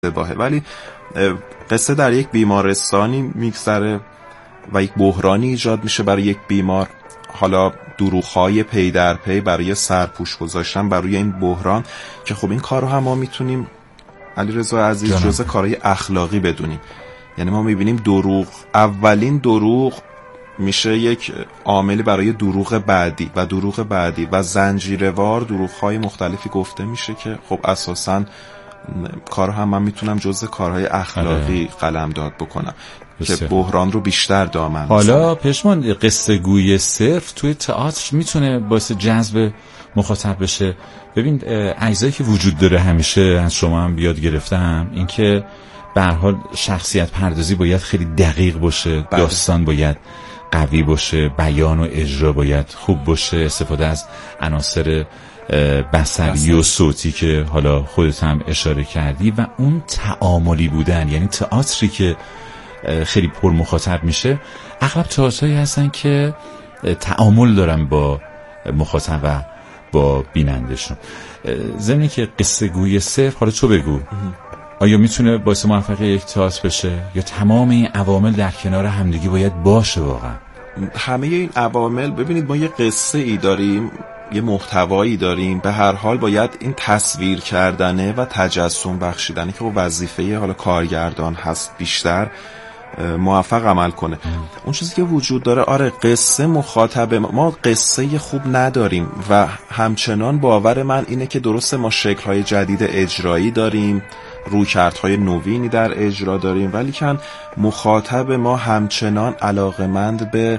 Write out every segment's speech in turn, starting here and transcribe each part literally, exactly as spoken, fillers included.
اشتباهه. ولی قصه در یک بیمارستانی میگذره و یک بحرانی ایجاد میشه برای یک بیمار. حالا دروغ‌های پی در پی برای سرپوش گذاشتن برای این بحران که خب این کارو هم ما میتونیم علیرضا عزیز جزء کارهای اخلاقی بدونیم. یعنی ما میبینیم دروغ، اولین دروغ میشه یک عاملی برای دروغ بعدی و دروغ بعدی و زنجیروار دروغ‌های مختلفی گفته میشه که خب اساساً کارو هم من میتونم جزء کارهای اخلاقی قلمداد بکنم که بحران رو بیشتر دامن. حالا پشمان قصه گوی صرف توی تئاتر میتونه باعث جذب مخاطب بشه. ببین اجزایی که وجود داره همیشه از شما هم بیاد گرفتم این که به هر حال شخصیت پردازی باید خیلی دقیق باشه، بله. داستان باید قوی باشه، بیان و اجرا باید خوب باشه، استفاده از عناصر بصری و صوتی که حالا خودت هم اشاره کردی و اون تعاملی بودن. یعنی تئاتری که خیلی پر مخاطب میشه اغلب تئاترایی هستن که تعامل دارن با مخاطب و با بینندشون. ضمن که قصه گوی صرف، حالا تو بگو آیا میتونه باعث موفقیت یک تئاتر بشه یا تمام این عوامل در کنار همدیگه باید باشه؟ واقعا همه این عوامل، ببینید ما یه قصه ای داریم، یه محتوایی داریم، به هر حال باید این تصویر کردنه و تجسم بخشیدنه که وظیفه حالا کارگردان هست بیشتر موفق عمل کنه. اون چیزی که وجود داره، آره قصه مخاطب ما قصه خوب نداریم و همچنان باور من اینه که درسته ما شکل‌های جدید اجرایی داریم، رویکردهای نوینی در اجرا داریم، ولی کن مخاطب ما همچنان علاقمند به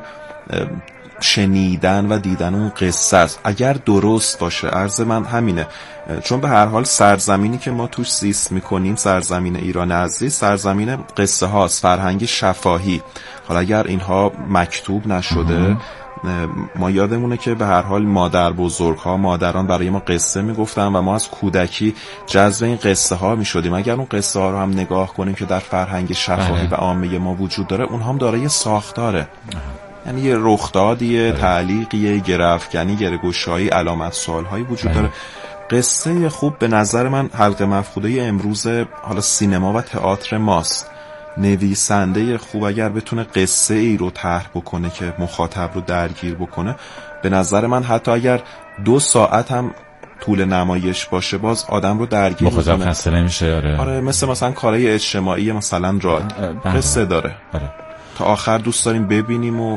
شنیدن و دیدن اون قصه است اگر درست باشه. عرض من همینه، چون به هر حال سرزمینی که ما توش زیست میکنیم، سرزمین ایران عزیز، سرزمین قصه هاست، فرهنگ شفاهی. حالا اگر اینها مکتوب نشده، ما یادمونه که به هر حال مادر بزرگ ها، مادران برای ما قصه میگفتن و ما از کودکی جذب این قصه ها میشدیم. اگر اون قصه ها رو هم نگاه کنیم که در فرهنگ شفاهی و عامه ما وجود داره، اونها هم دارای ساختاره. یعنی یه رخدادیه، تعلیقیه، گره‌افکنی، گره‌گشایی، علامت سوال‌هایی وجود داره. قصه خوب به نظر من حلقه مفقوده امروز حالا سینما و تئاتر ماست. نویسنده خوب اگر بتونه قصه ای رو طرح بکنه که مخاطب رو درگیر بکنه، به نظر من حتی اگر دو ساعت هم طول نمایش باشه باز آدم رو درگیر میکنه، مخاطب خسته نمیشه. آره آره مثل مثلا کارهای اجتماعی مثلا راد قصه داره، آره تا آخر دوست داریم ببینیم و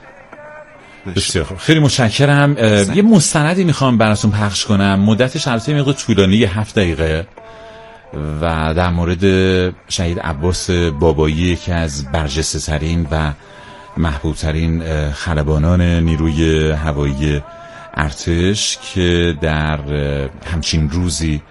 بسیار خوب. خیلی متشکرم. یه مستندی میخوام براتون پخش کنم، مدتش البته میگه طولانی، یه هفت دقیقه، و در مورد شهید عباس بابایی، یکی از برجسته ترین و محبوب ترین خلبانان نیروی هوایی ارتش که در همچین روزی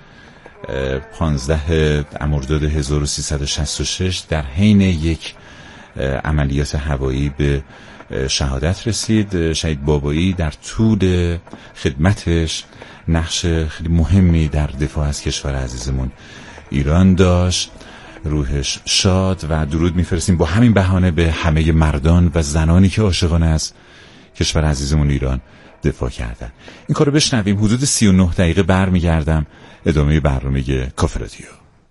پانزده مرداد هزار و سیصد و شصت و شش در حین یک عملیات هوایی به شهادت رسید. شهید بابایی در طول خدمتش نقش خیلی مهمی در دفاع از کشور عزیزمون ایران داشت. روحش شاد و درود میفرستیم با همین بهانه به همه مردان و زنانی که عاشقانه از کشور عزیزمون ایران دفاع کردن. این کارو بشنویم. حدود سی و نه دقیقه برمیگردم ادامه برنامه کافه رادیو.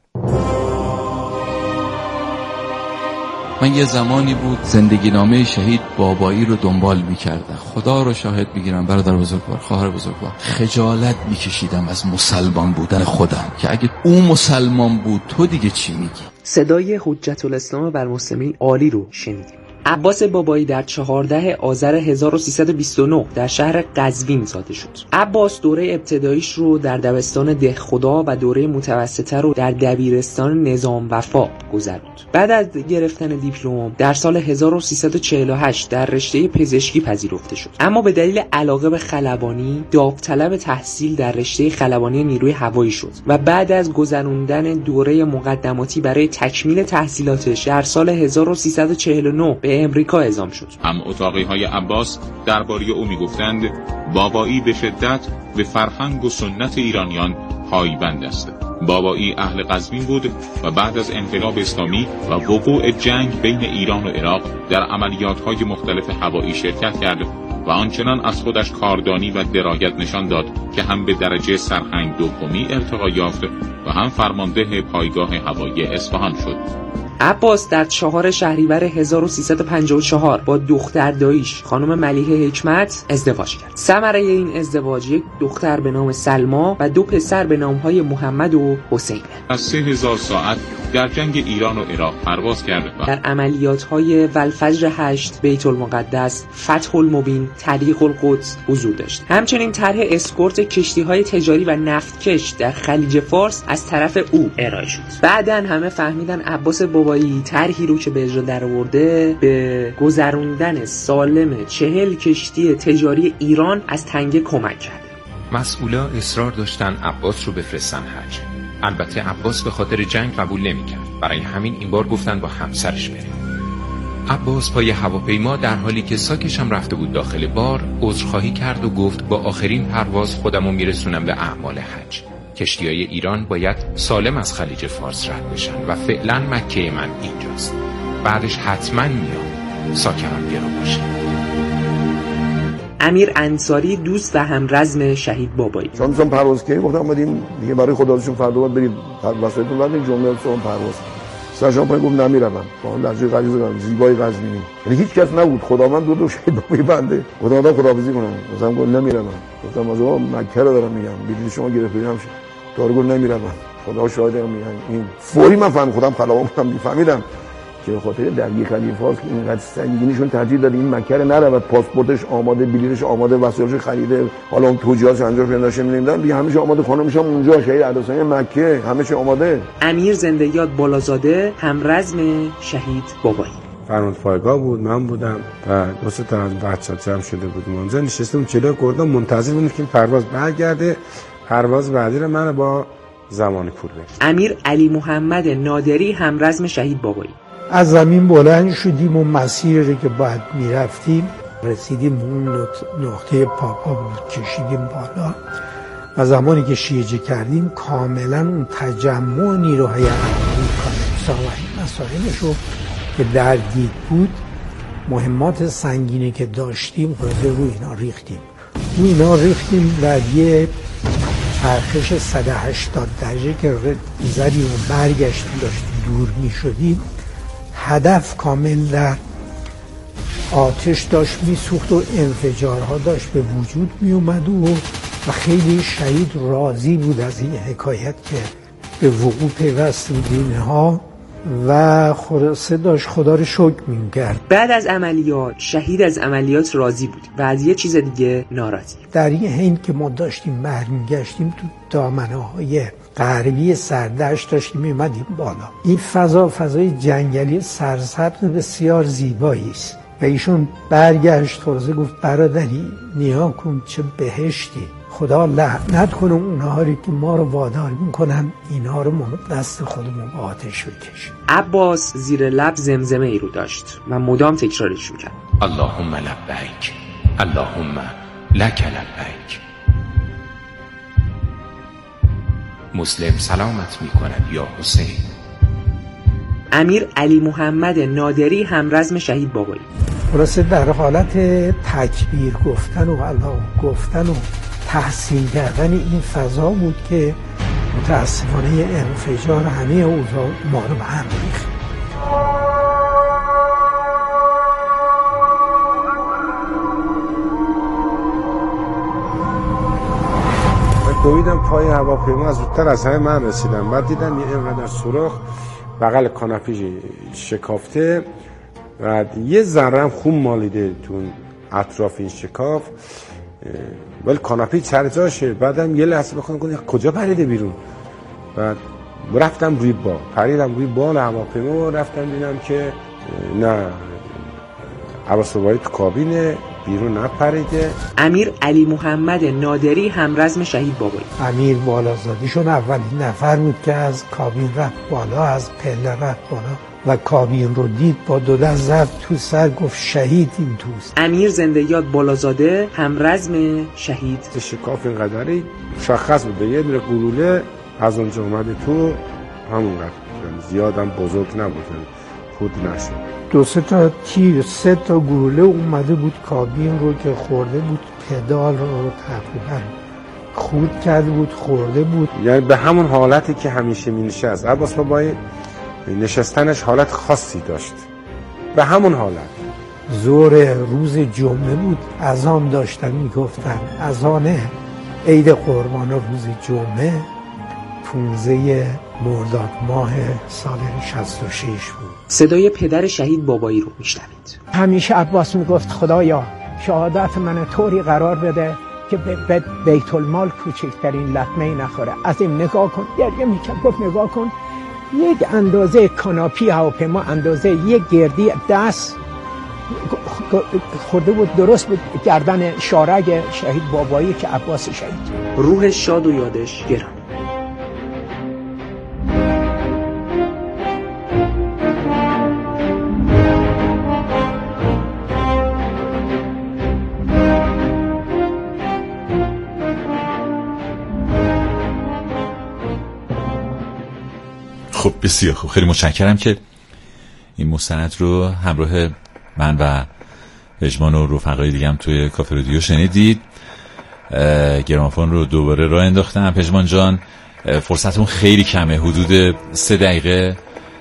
من یه زمانی بود زندگی نامه شهید بابایی رو دنبال می‌کردم. خدا رو شاهد می‌گیرم برادر بزرگوار، خواهر بزرگوار، خجالت می‌کشیدم از مسلمان بودن خودم که اگه اون مسلمان بود تو دیگه چی میگی؟ صدای حجت الاسلام بر مسلمین عالی رو شنیدیم. عباس بابایی در چهاردهم آذر هزار و سیصد و بیست و نه در شهر قزوین زاده شد. عباس دوره ابتداییش رو در دبستان دهخدا و دوره متوسطه رو در دبیرستان نظام وفا گذروند. بعد از گرفتن دیپلم در سال هزار و سیصد و چهل و هشت در رشته پزشکی پذیرفته شد، اما به دلیل علاقه به خلبانی داوطلب تحصیل در رشته خلبانی نیروی هوایی شد و بعد از گذراندن دوره مقدماتی برای تکمیل تحصیلاتش در سال هزار و سیصد و چهل و نه به امریکا اعزام شد. هم اتاقی های عباس درباره او میگفتند بابایی به شدت به فرهنگ و سنت ایرانیان پایبند است. بابایی اهل قزوین بود و بعد از انقلاب اسلامی و وقوع جنگ بین ایران و عراق در عملیات‌های مختلف هوایی شرکت کرد و آنچنان از خودش کاردانی و درایت نشان داد که هم به درجه سرهنگ دومی ارتقا یافت و هم فرمانده پایگاه هوایی اصفهان شد. عباس در چهار شهریور هزار و سیصد و پنجاه و چهار با دختر داییش خانم ملیحه حکمت ازدواج کرد. ثمره این ازدواج یک دختر به نام سلما و دو پسر به نامهای محمد و حسین. از سه هزار ساعت در جنگ ایران و عراق پرواز کرد و در عملیات‌های والفجر هشت، بیت المقدس، فتح المبین، طریق القدس حضور داشت. همچنین طرح اسکورت کشتی‌های تجاری و نفتکش در خلیج فارس از طرف او ارائه شد. بعداً همه فهمیدن عباس بابایی طرحی رو که به اجرا درآورده به گذروندن سالم چهل کشتی تجاری ایران از تنگه کمک کرد. مسئولا اصرار داشتن عباس رو بفرستن حج. البته عباس به خاطر جنگ قبول نمی‌کرد. برای همین این بار گفتن با همسرش بره. عباس پای هواپیما در حالی که ساکش هم رفته بود داخل بار عذرخواهی کرد و گفت با آخرین پرواز خودمو میرسونم به اعمال حج. کشتی‌های ایران باید سالم از خلیج فارس رد بشن و فعلا مکه من اینجاست. بعدش حتما میام. ساکمم گرو باشه. امیر انصاری دوست و همرزم شهید بابایی. چون چون پرواز کردیم گفتم اومدیم دیگه برای خداوندشون فردا باید برید وسایلتون بعد جمعه صبح پرواز. سرجان پای گفت نمیرم. با اون لهجه غلیظ زیبای غزنی. یعنی هیچ کس نبود. خداوند دو دو شهید بابایی بنده. خداوند خداحافظی کنم. مثلا گفت نمیرم. گفتم از اون مکه رو دارم میگم. بلیط شما گرفتید هم دارو گفت نمیرم. خدا شاهده میگن این فوری من فهم خودم خلاوام فهمیدم که به خاطر درگیری خلیج فارس اینقدر سنگینیشون ترجیح داد این مکه رو نرود، پاسپورتش آماده، بلیطش آماده، وسایلش خریده، حالا اون توجیهاتش انجام پیداشه نمیدونم دیگه همه چی آماده، خانمش هم اونجا شهید عدسانی مکه همه چی آماده. امیر زنده یاد بالازاده همرزم شهید بابایی. فرماند پایگاه بود، من بودم و دو سه تا از بچه‌ها جمع شده بودیم اونجا نشستیم جلوی گردان منتظر بودیم که پرواز برگرده، پرواز بعدی رو من با زمانی پور بریم. امیر علی محمد نادری همرزم شهید بابایی. از زمین بلند شدیم و مسیری که باید میرفتیم رسیدیم اون نقطه پاپا بود، کشیدیم بالا و زمانی که شیعه کردیم کاملا اون تجمع نیروهای امریکا و مسائلش رو که درگیر بود، مهمات سنگینی که داشتیم رو روی اینا ریختیم روی اینا ریختیم در یه چرخش صد و هشتاد درجه که زدیم و برگشتیم داشتیم دور می شدیم. هدف کامل در آتش داشت می سوخت و انفجارها داشت به وجود می اومد و, و خیلی شهید راضی بود از این حکایت که به وقوع پیوست اینها و خلاصه داشت خدا رو شکر می کرد. بعد از عملیات شهید از عملیات راضی بود و از یه چیز دیگه ناراضی. در این حین که ما داشتیم برمیگشتیم تو دامنه های غربی سردشت داشتیم میمدیم بالا. این فضا فضای جنگلی سرسبز بسیار زیبایی است و ایشون برگشت خلاصه گفت برادری نیا کن چه بهشتی، خدا لعنت کنه اونها رو که ما رو وادار میکنن اینها رو دست خودمون به آتش بکشیم. عباس زیر لب زمزمه ای رو داشت و مدام تکرارش میکرد. اللهم لبیک اللهم لک لبیک. مسلم سلامت میکند یا حسین. امیر علی محمد نادری همرزم شهید بابایی. خلاصه در حالت تکبیر گفتن و الله گفتن و تحسین کردن این فضا بود که متاسفانه انفجار همه اوضاع ما رو به هم ریخت. دویدم پای هواپیما، زودتر از همه من رسیدم. بعد دیدم یه اینقدر سوراخ بغل کاناپی شکافته و یه ذره هم خون مالیده تو اطراف این شکاف، ولی کاناپی سر جاشه. بعدم یه لحظه بخوام کنم کجا پریده بیرون. بعد رفتم روی بال پریدم روی بال هواپیما و رفتم دیدم که نه عباس بابایی تو کابینه، بیرون نپریده. امیر علی محمد نادری همرزم شهید بابایی. امیر بالازادیشون اولین نفر بود که از کابین رفت بالا، از پله رفت بالا و کابین رو دید، با دو دست زد تو سر گفت شهید این توست. امیر زنده یاد بالازاده همرزم شهید. شکاف اینقدری مشخص بود، یه دونه گلوله از اونجا اومده تو همون رفت، زیادم بزرگ نبود، خورد نشد. دو سه تا تیر، سه تا گلوله اومده بود کابین رو که خورده بود پدال رو تقریبا خورد کرده بود، خورده بود. یعنی به همون حالتی که همیشه می نشست. عباس بابایی نشستنش حالت خاصی داشت، به همون حالت. ظهر روز جمعه بود، اذان داشتن میگفتن، اذان عید قربان روز جمعه پونزده مرداد ماه سال شصت و شش بود. صدای پدر شهید بابایی رو میشنوید. همیشه عباس میگفت خدایا شهادت من طوری قرار بده که به بیت المال کوچکترین لطمه نخوره. از این نگاه کن، گریه میکرد، گفت نگاه کن یک اندازه کاناپی هواپیما، اندازه یک گردی دست خورده بود، درست بود گردن شارگ شهید بابایی که عباس شهید. روح شاد و یادش گران. خب بسیار خوب، خیلی متشکرم که این مستند رو همراه من و پژمان و رفقای دیگه هم توی کافه رادیو شنیدید. گرامافون رو دوباره راه انداختم. پژمان جان فرصتمون خیلی کمه، حدود سه دقیقه،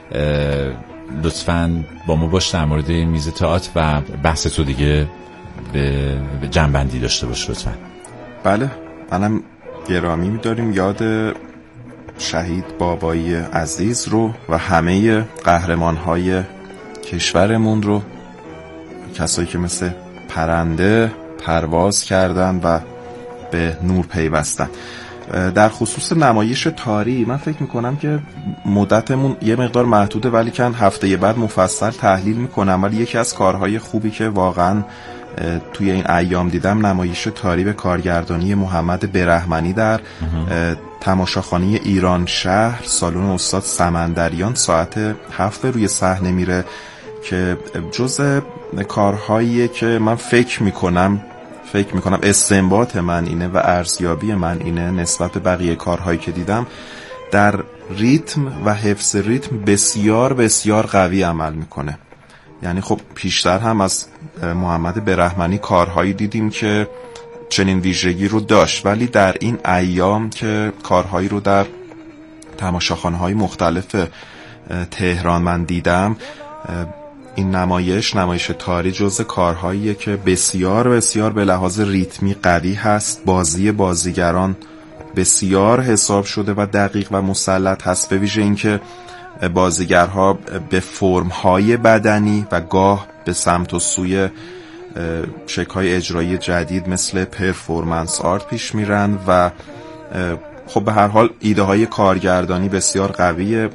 لطفاً با ما باش در مورد میز تئاتر و بحث تو دیگه به جنبندی داشته باش لطفاً. بله، منم گرامی می‌داریم یاد شهید بابایی عزیز رو و همه قهرمان‌های کشورمون رو، کسایی که مثل پرنده پرواز کردن و به نور پیوستن. در خصوص نمایش تاری من فکر میکنم که مدتمون یه مقدار محدوده، ولی کن هفته بعد مفصل تحلیل میکنم. ولی یکی از کارهای خوبی که واقعا توی این ایام دیدم نمایش تاری به کارگردانی محمد برهمنی در تماشاخانه ایران شهر سالن استاد سمندریان ساعت هفت روی صحنه میره که جز کارهاییه که من فکر میکنم فکر میکنم استنباط من اینه و ارزیابی من اینه نسبت به بقیه کارهایی که دیدم، در ریتم و حفظ ریتم بسیار بسیار قوی عمل میکنه. یعنی خب پیشتر هم از محمد برهمنی کارهایی دیدیم که چنین ویژگی رو داشت، ولی در این ایام که کارهایی رو در تماشاخانه‌های مختلف تهران من دیدم، این نمایش نمایش تاری جز کارهاییه که بسیار بسیار به لحاظ ریتمی قوی هست. بازی بازیگران بسیار حساب شده و دقیق و مسلط هست، به ویژه اینکه بازیگرها به فرم‌های بدنی و گاه به سمت و سوی شکل‌های اجرایی جدید مثل پرفورمنس آرت پیش میرن و خب به هر حال ایده های کارگردانی بسیار قویه،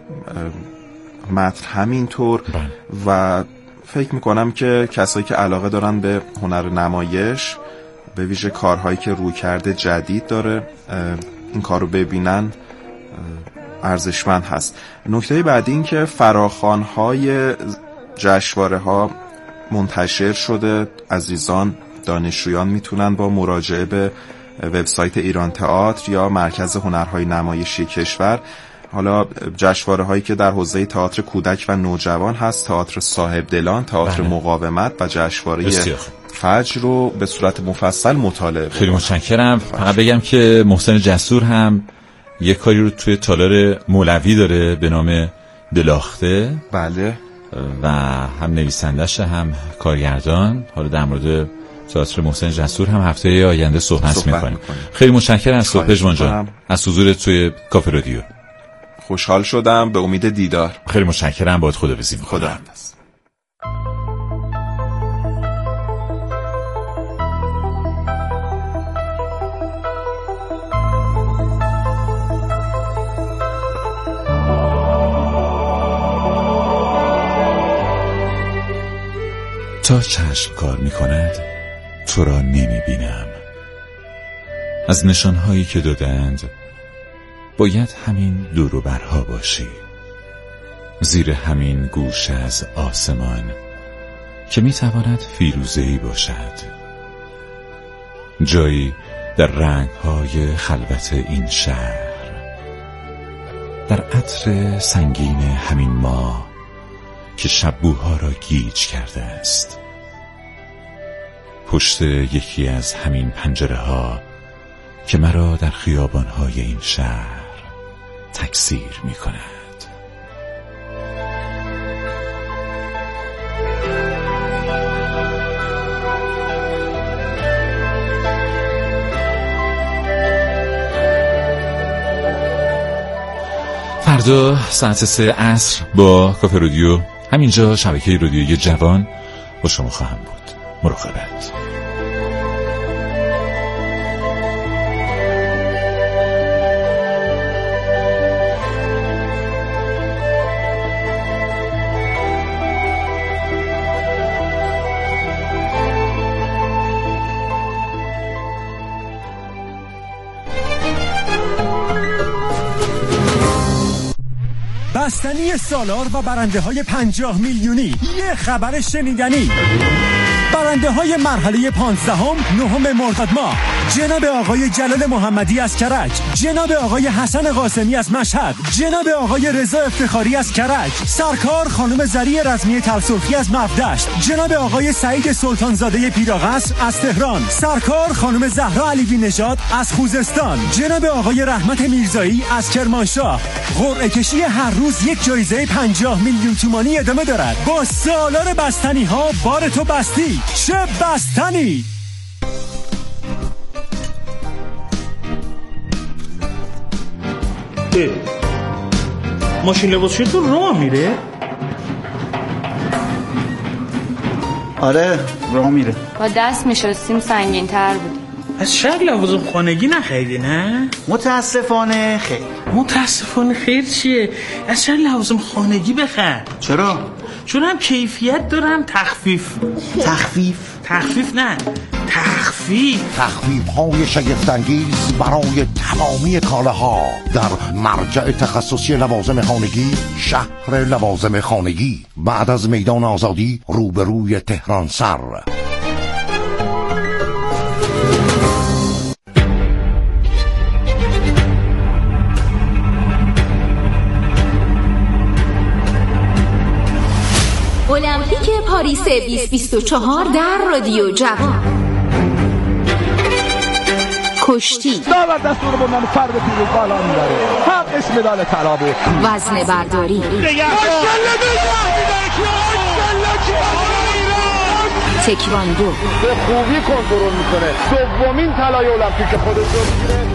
متن همینطور. و فکر میکنم که کسایی که علاقه دارن به هنر نمایش، به ویژه کارهایی که رویکرد جدید داره، این کار رو ببینن ارزشمند هست. نکته بعدی این که فراخوان‌های جشنواره ها منتشر شده، عزیزان دانشجویان میتونن با مراجعه به وبسایت ایران تئاتر یا مرکز هنرهای نمایشی کشور، حالا جشنواره هایی که در حوزه تئاتر کودک و نوجوان هست، تئاتر صاحب دلان، تئاتر بله. مقاومت و جشنواره فجر رو به صورت مفصل مطالعه. خیلی متشکرم. فقط بگم که محسن جسور هم یک کاری رو توی تالار مولوی داره به نام دلاخته. بله. و هم نویسندش هم کارگردان. حالا در مورد تئاتر محسن جسور هم هفته آینده صحبت, صحبت می‌کنیم. خیلی متشکرم از پژمان جان، از حضورت توی کافه رادیو. خوشحال شدم، به امید دیدار. خیلی متشکرم، باهات خداحافظی می‌کنم. خداحافظ. تا چشم کار می‌کند تو را نمی‌بینم. از نشانهایی که دادند باید همین دور و برها باشی، زیر همین گوش از آسمان که میتواند فیروزه‌ای باشد، جایی در رنگ‌های خلوت این شهر، در عطر سنگین همین ماه که شبوها را گیج کرده است. پشت یکی از همین پنجره ها که مرا در خیابان‌های این شهر تکثیر می کند. فردا ساعت سه عصر با کافه رادیو همینجا شبکه رادیویی جوان با شما خواهم بود. مراقبت. بستنی سالار و برنده های پنجاه میلیونی، یه خبر شنیدنی. برنده های مرحله پانزدهم نهم مرداد ماه: جناب آقای جلال محمدی از کرج، جناب آقای حسن قاسمی از مشهد، جناب آقای رضا افتخاری از کرج، سرکار خانم زری رزمی تلسرخی از مفدشت، جناب آقای سعید سلطانزاده پیراقصر از تهران، سرکار خانم زهرا علیوی نژاد از خوزستان، جناب آقای رحمت میرزایی از کرمانشاه. قرعه کشی هر روز یک جایزه پنجاه میلیون تومانی ادامه دارد. با سالار بستنی ها بار تو بستی، چه بستنی. ماشین لباسشویی تو راه میره؟ آره راه میره. با دست میشستیم سنگین تر بود. از شهر لوازم خانگی نخریدی نه؟ متاسفانه خیر. متاسفانه خیر چیه؟ از شهر لوازم خانگی بخر. چرا؟ چون هم کیفیت دارم تخفیف. تخفیف؟ تخفیف نه تخفیف تخفیف های شگفت‌انگیز برای تمامی کالاها در مرجع تخصصی لوازم خانگی، شهر لوازم خانگی، بعد از میدان آزادی روبروی تهران سر. المپیک پاریس بیست بیست و چهار در رادیو جوان. کشتی، داور دستور بردن فرد پیروز بالا میبره، حقش مدال طلا بود. وزنه برداری، تکواندو، به خوبی کنترل میکنه، دومین طلای المپیک خودش رو میگیره.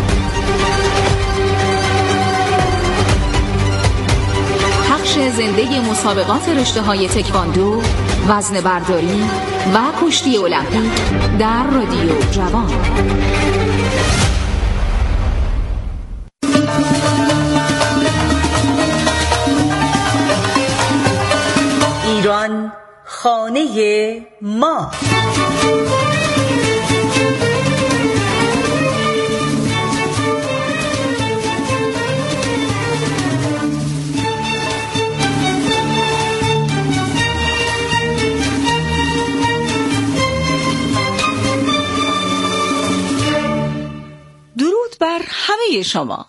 پخش زنده مسابقات رشته‌های تکواندو، وزنه برداری و کشتی المپیک در رادیو جوان. ایران خانه ما. بر همه شما.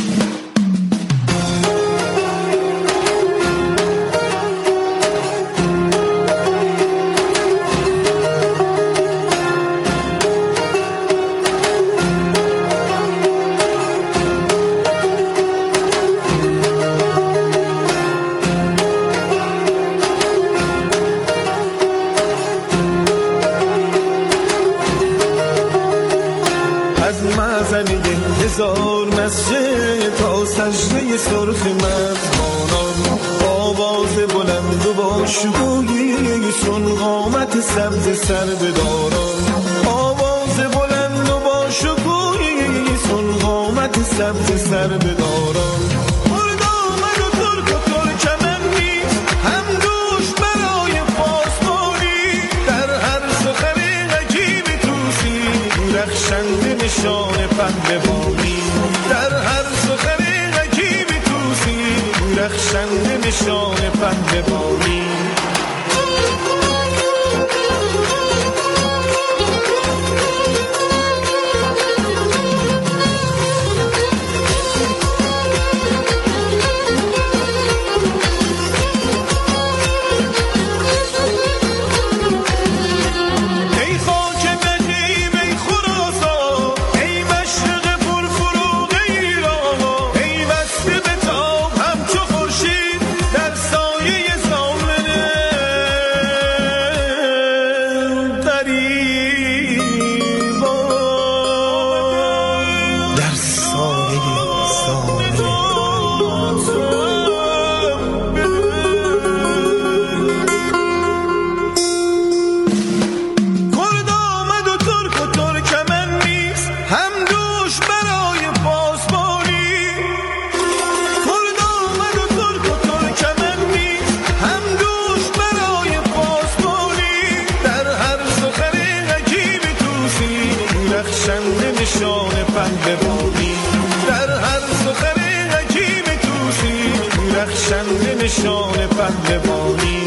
هزار مسجد تا سجده سرخ مردمانان، آواز بلند و با شکوهی چون قامت سبز سر بداران، آواز بلند و با شکوهی چون قامت سبز سر بداران. مرد آمد و ترک و ترکمنی هم دوش برای پاسداری، در هر سخن عجیب توسی رخشنده نشان پهلوانی، در هر سخن عجیب توسی رخشنده نشان پهلوانی. نشان پهلوانی.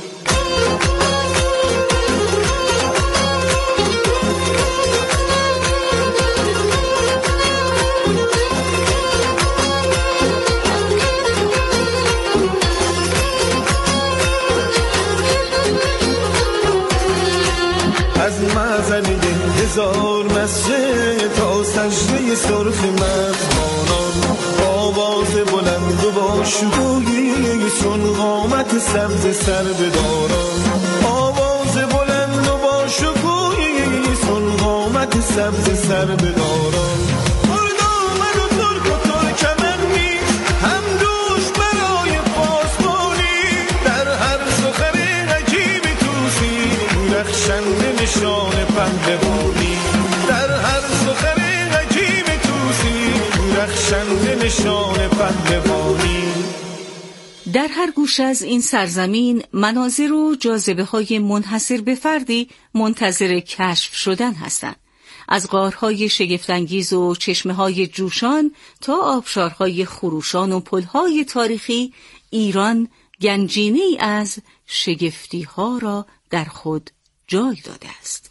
از معزن هزار مسجد تا سجده سرخ مردانان، آواز بلند و با شکوهی چون قامت سبز سر بداران، آواز بلند و با شکوهی چون قامت سبز سر بداران. اردامن و ترک و ترکمنی هم دوش برای پاسبانی، در هر سخن عجیب توسی رخشنده نشان پهلوانی، در هر سخن عجیب توسی رخشنده نشان پهلوانی. در هر گوشه از این سرزمین مناظر و جاذبه‌های منحصر به فردی منتظر کشف شدن هستند. از غارهای شگفت‌انگیز و چشمه‌های جوشان تا آبشارهای خروشان و پل‌های تاریخی، ایران گنجینه‌ای از شگفتی‌ها را در خود جای داده است.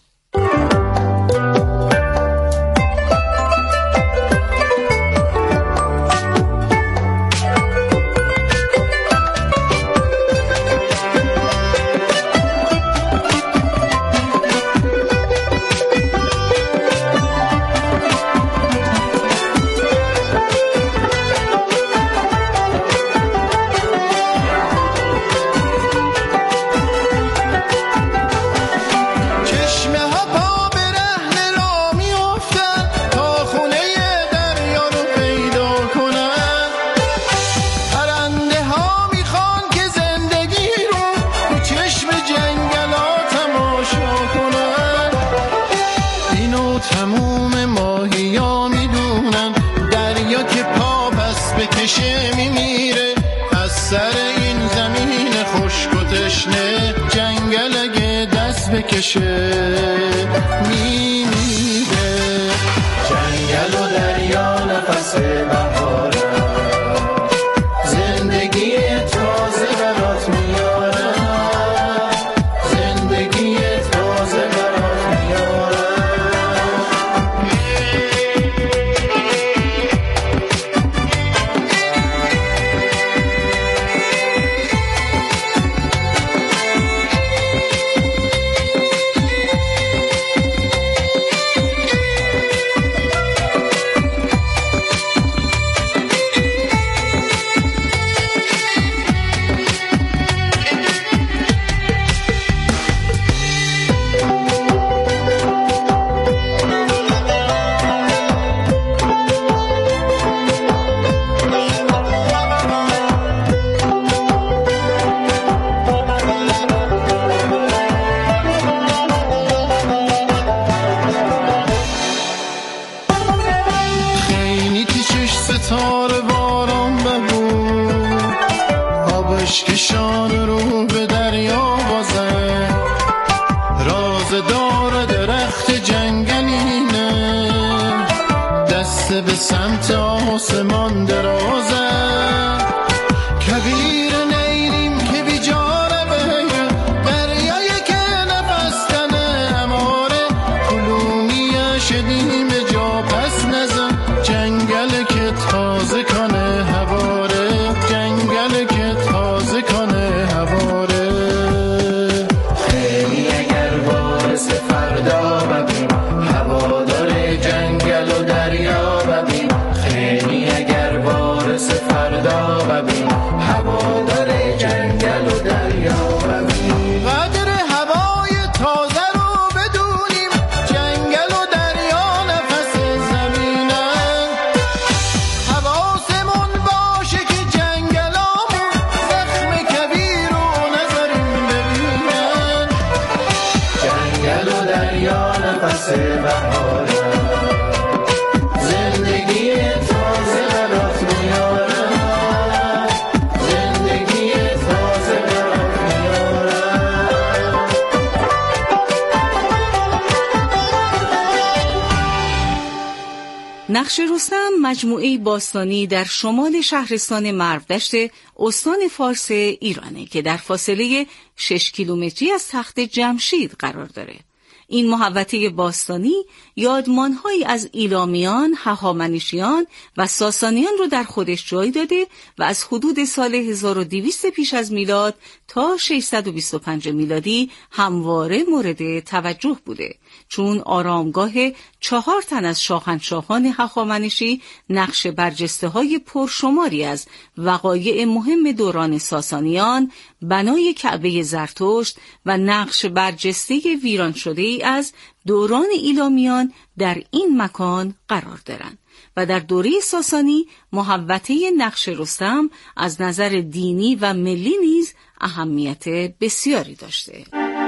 بکشه میمیره، جنگل و دریا نفس بهاره، زندگی تازه برات میاره، زندگی تازه برات میاره. ستاره باران ببو آبش کشان رو به دریا بازه، راز دار درخت جنگلینه، دست به سمت آسمان درازه، کبیر نیریم که بیجاره بگه، دریای که نفس تنه اماره، کلومی شدیم جا پس نزن، جنگل که تازه کنه هواره، جنگل که تازه کنه هواره. خیلی اگر وارث فردا ببین، هوادار جنگل و دریا ببین، خیلی اگر نقش رستم مجموعه باستانی در شمال شهرستان مرودشت استان فارس ایرانه که در فاصله شش کیلومتری از تخت جمشید قرار داره. این محوطه باستانی یادمانهایی از ایلامیان، هخامنشیان و ساسانیان رو در خودش جای داده و از حدود سال هزار و دویست پیش از میلاد تا ششصد و بیست و پنج میلادی همواره مورد توجه بوده، چون آرامگاه چهار تن از شاهنشاهان هخامنشی نقش برجسته های پرشماری از وقایع مهم دوران ساسانیان، بنای کعبه زرتشت و نقش برجسته ویران شده ای از دوران ایلامیان در این مکان قرار دارند و در دوره ساسانی محوطه نقش رستم از نظر دینی و ملی نیز اهمیت بسیاری داشته.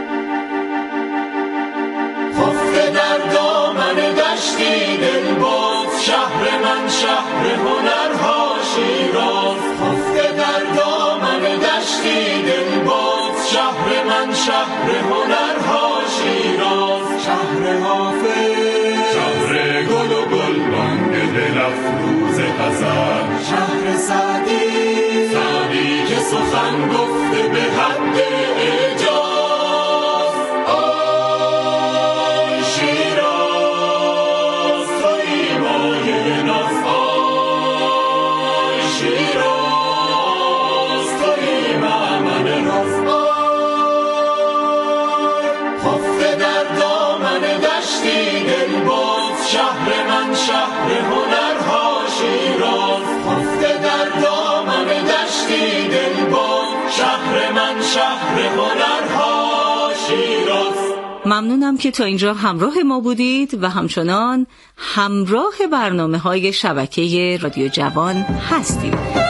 خفته در دامن دشتی دلباز، شهر من شهر هنرها شیراز. خفته در دامن دشتی دلباز، شهر من شهر هنرها شیراز. شهر حافظ، شهر گل و گلبانگ دل افروز غزل. شهر سعدی، سعدی که سخن گفته به حد اعجاز. شهر من شهر هنرها شیراز. خفته در دامن دشتی دلباز، شهر من شهر هنرها شیراز. ممنونم که تا اینجا همراه ما بودید و همچنان همراه برنامه های شبکه رادیو جوان هستید.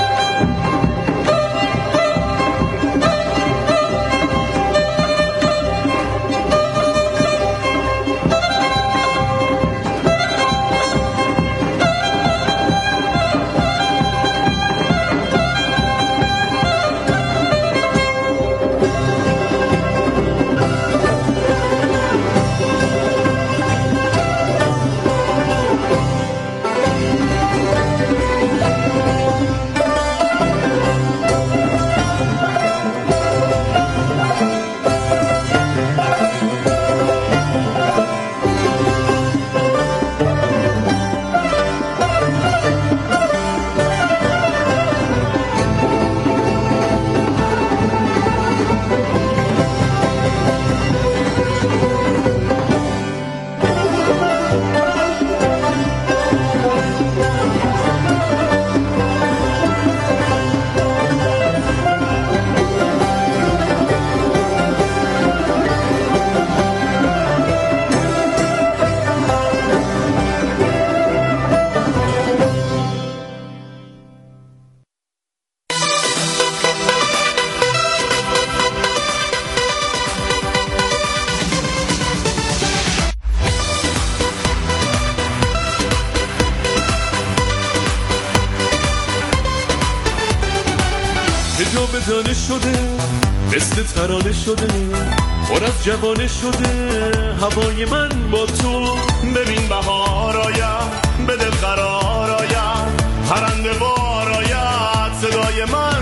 بدانه شده، مثل ترانه شده، پر از جوانه شده هوای من با تو. ببین بهار آید، به دل قرار آید، پرنده وار آید، صدای من